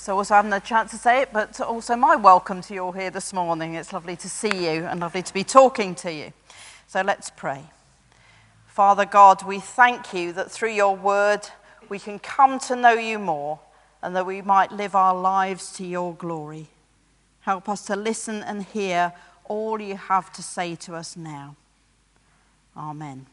So also having a chance to say it, but also my welcome to you all here this morning. It's lovely to see you and lovely to be talking to you. So let's pray. Father God, we thank you that through your word we can come to know you more and that we might live our lives to your glory. Help us to listen and hear all you have to say to us now. Amen.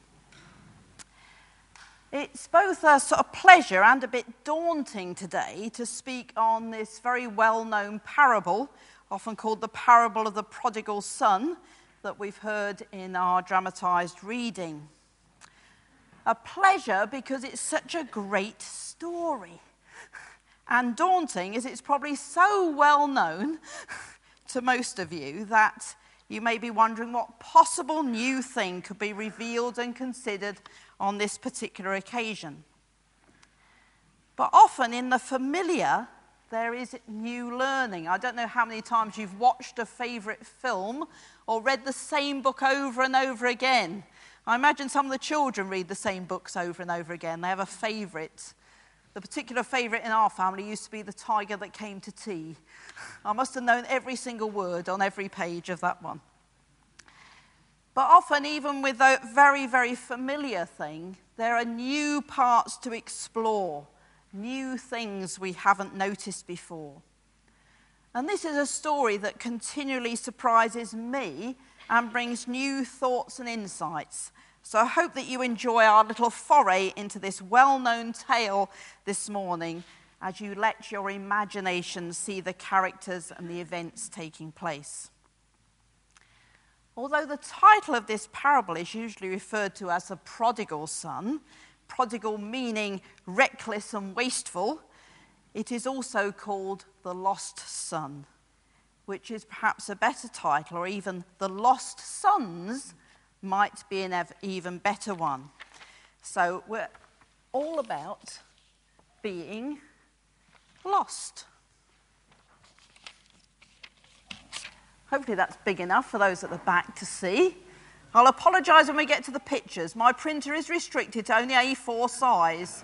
It's both a sort of pleasure and a bit daunting today to speak on this very well-known parable, often called the parable of the prodigal son, that we've heard in our dramatised reading. A pleasure because it's such a great story. And daunting as it's probably so well known to most of you that you may be wondering what possible new thing could be revealed and considered on this particular occasion. But often in the familiar, there is new learning. I don't know how many times you've watched a favourite film or read the same book over and over again. I imagine some of the children read the same books over and over again. They have a favourite. The particular favourite in our family used to be The Tiger That Came to Tea. I must have known every single word on every page of that one. But often, even with a very, very familiar thing, there are new parts to explore, new things we haven't noticed before. And this is a story that continually surprises me and brings new thoughts and insights. So I hope that you enjoy our little foray into this well-known tale this morning as you let your imagination see the characters and the events taking place. Although the title of this parable is usually referred to as the prodigal son, prodigal meaning reckless and wasteful, it is also called the lost son, which is perhaps a better title, or even the lost sons might be an even better one. So we're all about being lost. Hopefully that's big enough for those at the back to see. I'll apologise when we get to the pictures. My printer is restricted to only A4 size.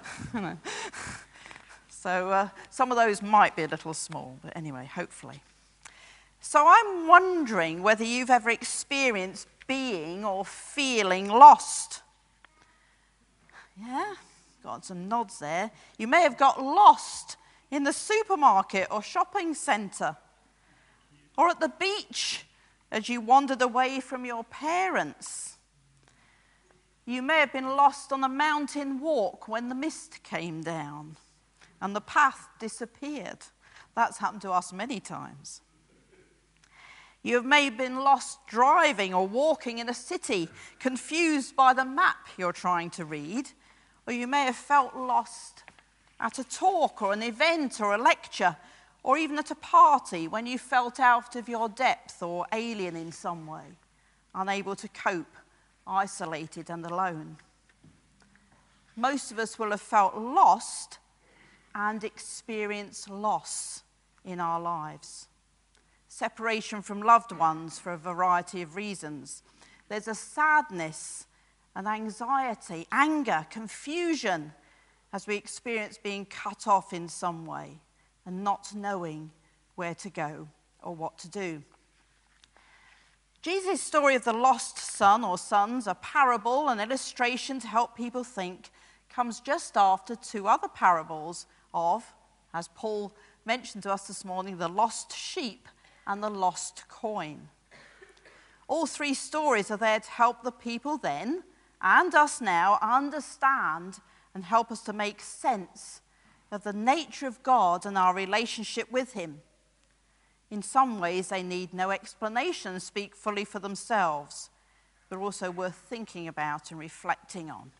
So some of those might be a little small, but anyway, hopefully. So I'm wondering whether you've ever experienced being or feeling lost. Yeah, got some nods there. You may have got lost in the supermarket or shopping centre, or at the beach as you wandered away from your parents. You may have been lost on a mountain walk when the mist came down and the path disappeared. That's happened to us many times. You may have been lost driving or walking in a city, confused by the map you're trying to read, or you may have felt lost at a talk or an event or a lecture, or even at a party when you felt out of your depth or alien in some way, unable to cope, isolated and alone. Most of us will have felt lost and experienced loss in our lives. Separation from loved ones for a variety of reasons. There's a sadness, an anxiety, anger, confusion as we experience being cut off in some way and not knowing where to go or what to do. Jesus' story of the lost son or sons, a parable, an illustration to help people think, comes just after two other parables of, as Paul mentioned to us this morning, the lost sheep and the lost coin. All three stories are there to help the people then and us now understand and help us to make sense of the nature of God and our relationship with him. In some ways, they need no explanation and speak fully for themselves, but also worth thinking about and reflecting on.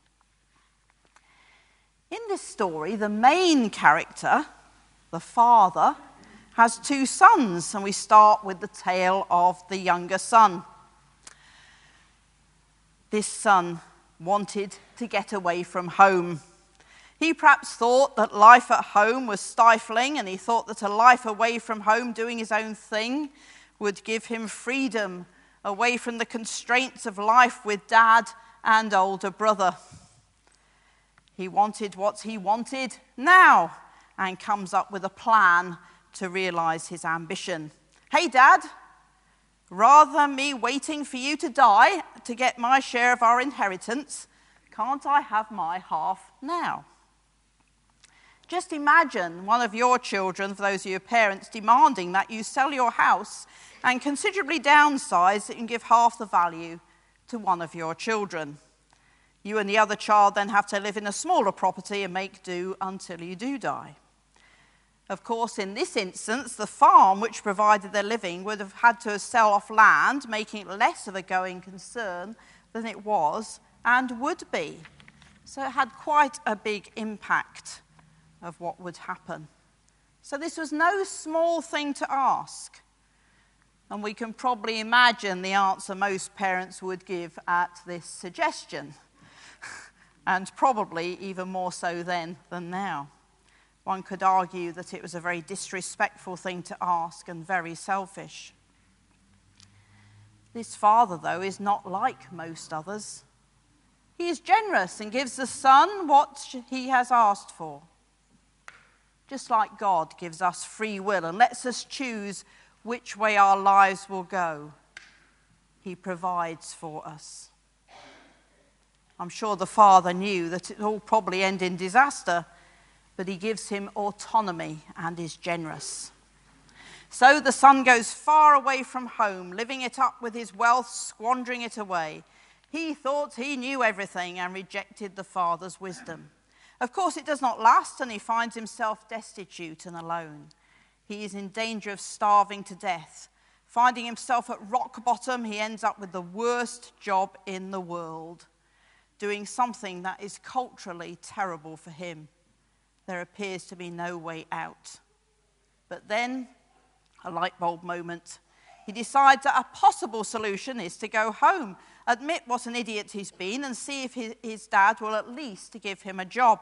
In this story, the main character, the father, has two sons, and we start with the tale of the younger son. This son wanted to get away from home. He perhaps thought that life at home was stifling, and he thought that a life away from home doing his own thing would give him freedom away from the constraints of life with dad and older brother. He wanted what he wanted now, and comes up with a plan to realize his ambition. Hey, Dad, rather than me waiting for you to die to get my share of our inheritance, can't I have my half now? Just imagine one of your children, for those of you parents, demanding that you sell your house and considerably downsize it and give half the value to one of your children. You and the other child then have to live in a smaller property and make do until you do die. Of course, in this instance, the farm which provided their living would have had to sell off land, making it less of a going concern than it was and would be. So it had quite a big impact of what would happen. So this was no small thing to ask. And we can probably imagine the answer most parents would give at this suggestion. And probably even more so then than now. One could argue that it was a very disrespectful thing to ask and very selfish. This father, though, is not like most others. He is generous and gives the son what he has asked for. Just like God gives us free will and lets us choose which way our lives will go, he provides for us. I'm sure the father knew that it all probably end in disaster, but he gives him autonomy and is generous. So the son goes far away from home, living it up with his wealth, squandering it away. He thought he knew everything and rejected the father's wisdom. Of course, it does not last, and he finds himself destitute and alone. He is in danger of starving to death. Finding himself at rock bottom, he ends up with the worst job in the world, doing something that is culturally terrible for him. There appears to be no way out. But then, a light bulb moment. He decides that a possible solution is to go home, admit what an idiot he's been, and see if his dad will at least give him a job.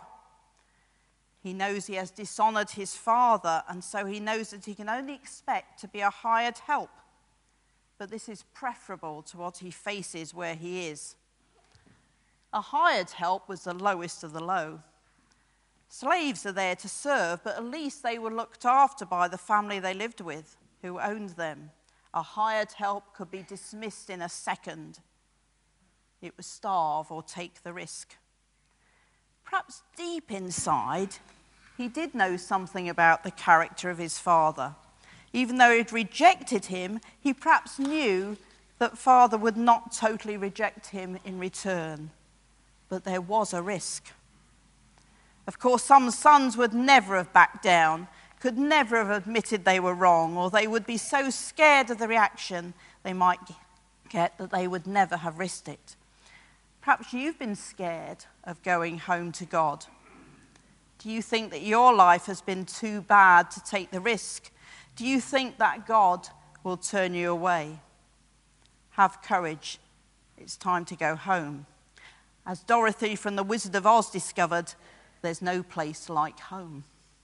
He knows he has dishonored his father, and so he knows that he can only expect to be a hired help. But this is preferable to what he faces where he is. A hired help was the lowest of the low. Slaves are there to serve, but at least they were looked after by the family they lived with, who owned them. A hired help could be dismissed in a second. It was starve or take the risk. Perhaps deep inside, he did know something about the character of his father. Even though he'd rejected him, he perhaps knew that father would not totally reject him in return. But there was a risk. Of course, some sons would never have backed down, could never have admitted they were wrong, or they would be so scared of the reaction they might get that they would never have risked it. Perhaps you've been scared of going home to God. Do you think that your life has been too bad to take the risk? Do you think that God will turn you away? Have courage. It's time to go home. As Dorothy from The Wizard of Oz discovered, there's no place like home.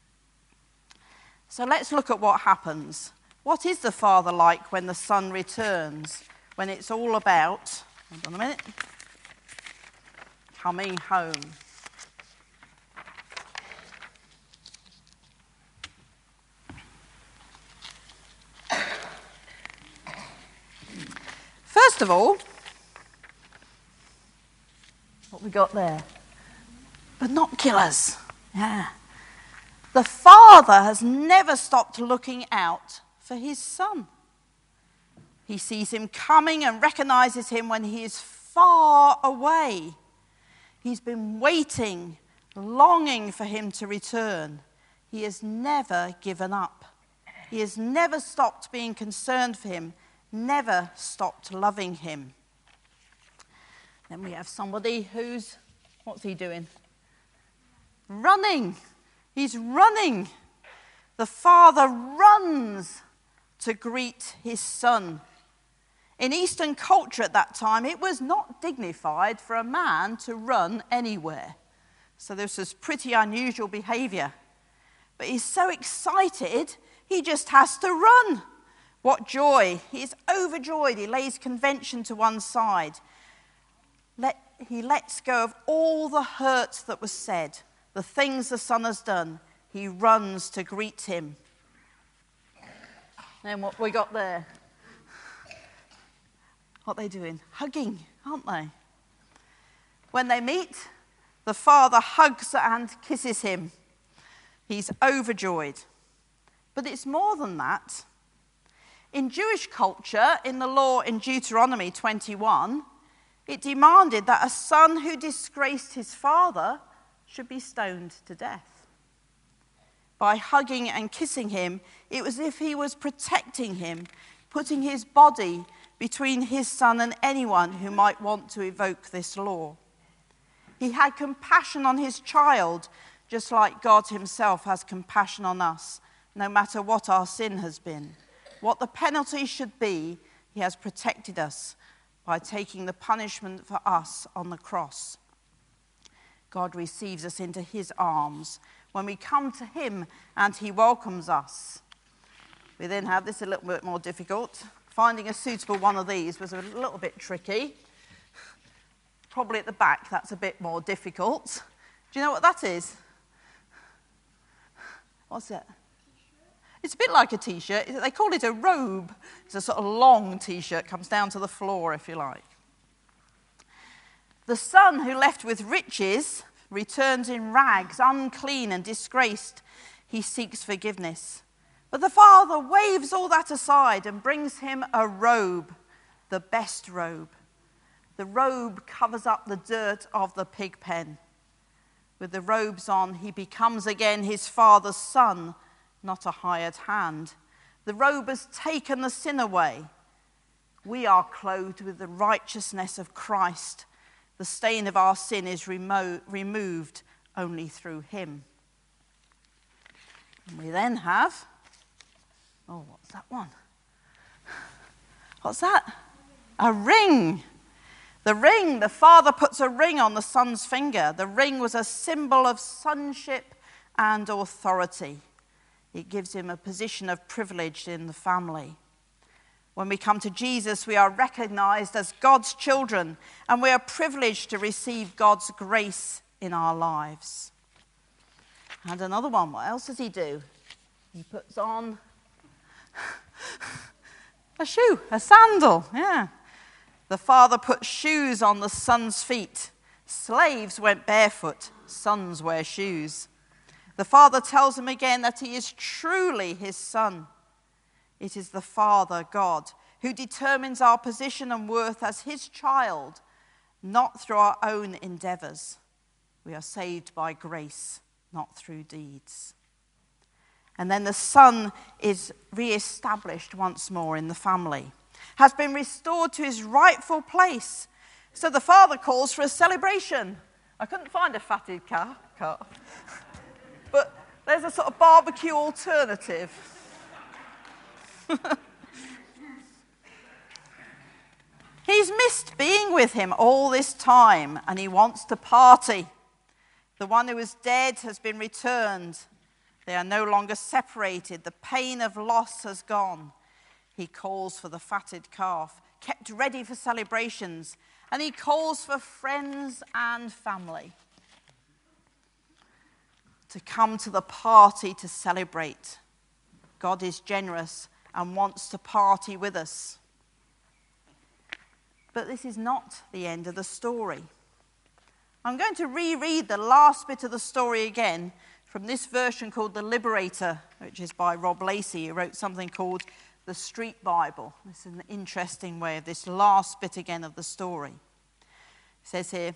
So let's look at what happens. What is the father like when the son returns? When it's all about, hold on a minute, coming home. First of all, what we got there? Binoculars. Yeah. The father has never stopped looking out for his son. He sees him coming and recognizes him when he is far away. He's been waiting, longing for him to return. He has never given up. He has never stopped being concerned for him, never stopped loving him. Then we have somebody who's, what's he doing? Running. He's running. The father runs to greet his son. In Eastern culture at that time, it was not dignified for a man to run anywhere. So this was pretty unusual behavior. But he's so excited, he just has to run. What joy. He is overjoyed. He lays convention to one side. He lets go of all the hurt that was said, the things the son has done. he runs to greet him. And what we got there? What are they doing? Hugging, aren't they? When they meet, the father hugs and kisses him. He's overjoyed. But it's more than that. In Jewish culture, in the law in Deuteronomy 21, it demanded that a son who disgraced his father should be stoned to death. By hugging and kissing him, it was as if he was protecting him, putting his body between his son and anyone who might want to evoke this law. He had compassion on his child, just like God himself has compassion on us, no matter what our sin has been. What the penalty should be, he has protected us by taking the punishment for us on the cross. God receives us into his arms when we come to him and he welcomes us. We then have this a little bit more difficult. Finding a suitable one of these was a little bit tricky. Probably at the back, that's a bit more difficult. Do you know what that is? What's it? It's a bit like a T-shirt. They call it a robe. It's a sort of long T-shirt, comes down to the floor, if you like. The son who left with riches returns in rags, unclean and disgraced. He seeks forgiveness. But the father waves all that aside and brings him a robe, the best robe. The robe covers up the dirt of the pig pen. With the robes on, he becomes again his father's son, not a hired hand. The robe has taken the sin away. We are clothed with the righteousness of Christ. The stain of our sin is removed only through him. And we then have, what's that one? What's that? A ring. The ring, the father puts a ring on the son's finger. The ring was a symbol of sonship and authority. It gives him a position of privilege in the family. When we come to Jesus, we are recognized as God's children, and we are privileged to receive God's grace in our lives. And another one, what else does he do? He puts on a shoe, a sandal, yeah. The father put shoes on the son's feet. Slaves went barefoot, sons wear shoes. The father tells him again that he is truly his son. It is the Father, God, who determines our position and worth as his child, not through our own endeavors. We are saved by grace, not through deeds. And then the son is re-established once more in the family, has been restored to his rightful place. So the father calls for a celebration. I couldn't find a fatted calf, but there's a sort of barbecue alternative. He's missed being with him all this time, and he wants to party. The one who was dead has been returned. They are no longer separated. The pain of loss has gone. He calls for the fatted calf, kept ready for celebrations, and he calls for friends and family to come to the party to celebrate. God is generous and wants to party with us. But this is not the end of the story. I'm going to reread the last bit of the story again from this version called The Liberator, which is by Rob Lacey, who wrote something called The Street Bible. This is an interesting way of this last bit again of the story. It says here,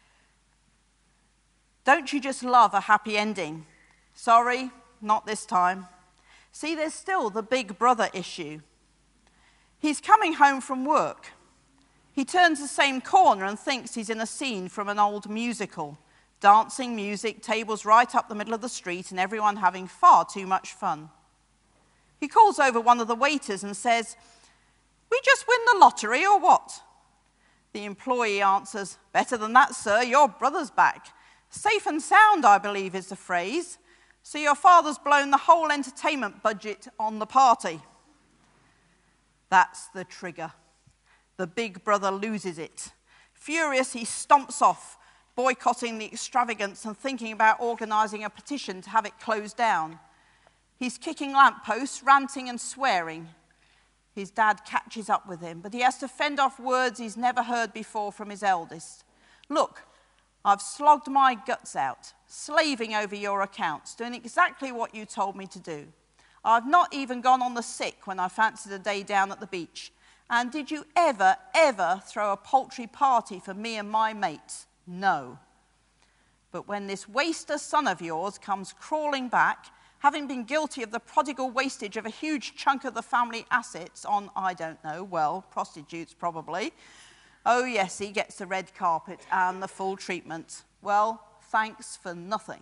"Don't you just love a happy ending? Sorry, not this time. See, there's still the big brother issue. He's coming home from work. He turns the same corner and thinks he's in a scene from an old musical. Dancing, music, tables right up the middle of the street, and everyone having far too much fun. He calls over one of the waiters and says, 'We just win the lottery or what?' The employee answers, 'Better than that, sir, your brother's back. Safe and sound, I believe is the phrase. So your father's blown the whole entertainment budget on the party.' That's the trigger. The big brother loses it. Furious, he stomps off, boycotting the extravagance and thinking about organising a petition to have it closed down. He's kicking lampposts, ranting and swearing. His dad catches up with him, but he has to fend off words he's never heard before from his eldest. Look, I've slogged my guts out, slaving over your accounts, doing exactly what you told me to do. I've not even gone on the sick when I fancied a day down at the beach. And did you ever throw a paltry party for me and my mates? No. But when this waster son of yours comes crawling back, having been guilty of the prodigal wastage of a huge chunk of the family assets on, I don't know, well, prostitutes probably. Oh yes, he gets the red carpet and the full treatment. Well, thanks for nothing.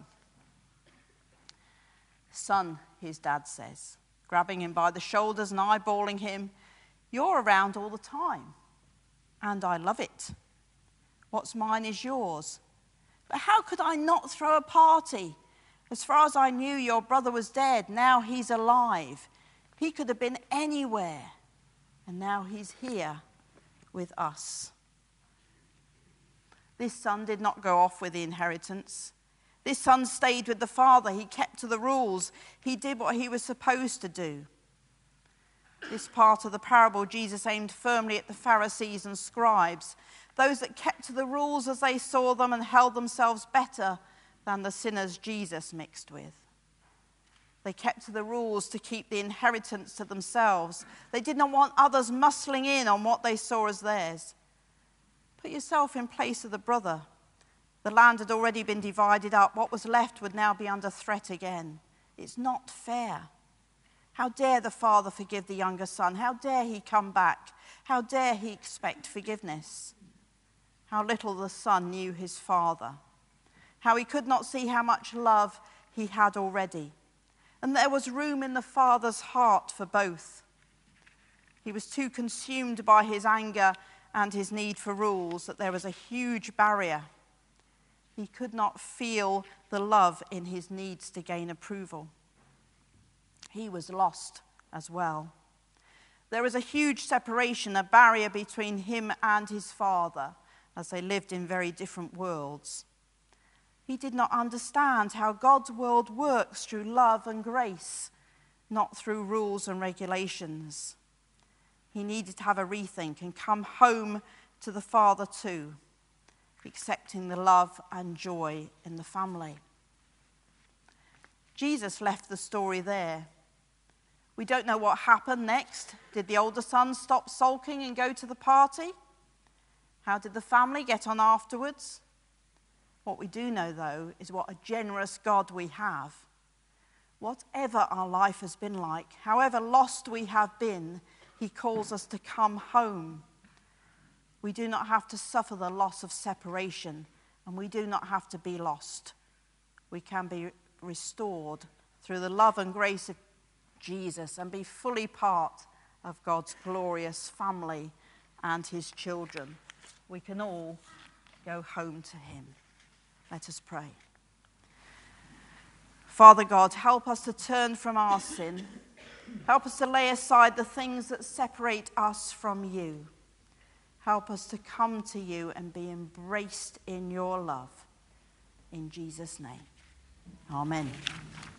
Son, his dad says, grabbing him by the shoulders and eyeballing him, you're around all the time, and I love it. What's mine is yours. But how could I not throw a party? As far as I knew, your brother was dead. Now he's alive. He could have been anywhere. And now he's here with us. This son did not go off with the inheritance. This son stayed with the father. He kept to the rules. He did what he was supposed to do. This part of the parable, Jesus aimed firmly at the Pharisees and scribes, those that kept to the rules as they saw them and held themselves better than the sinners Jesus mixed with. They kept to the rules to keep the inheritance to themselves. They did not want others muscling in on what they saw as theirs. Put yourself in place of the brother. The land had already been divided up. What was left would now be under threat again. It's not fair. How dare the father forgive the younger son? How dare he come back? How dare he expect forgiveness? How little the son knew his father. How he could not see how much love he had already. And there was room in the father's heart for both. He was too consumed by his anger and his need for rules that there was a huge barrier. He could not feel the love in his needs to gain approval. He was lost as well. There was a huge separation, a barrier between him and his father, as they lived in very different worlds. He did not understand how God's world works through love and grace, not through rules and regulations. He needed to have a rethink and come home to the Father too, accepting the love and joy in the family. Jesus left the story there. We don't know what happened next. Did the older son stop sulking and go to the party? How did the family get on afterwards? What we do know, though, is what a generous God we have. Whatever our life has been like, however lost we have been, he calls us to come home. We do not have to suffer the loss of separation, and we do not have to be lost. We can be restored through the love and grace of Jesus and be fully part of God's glorious family and his children. We can all go home to him. Let us pray. Father God, help us to turn from our sin. Help us to lay aside the things that separate us from you. Help us to come to you and be embraced in your love. In Jesus' name, amen.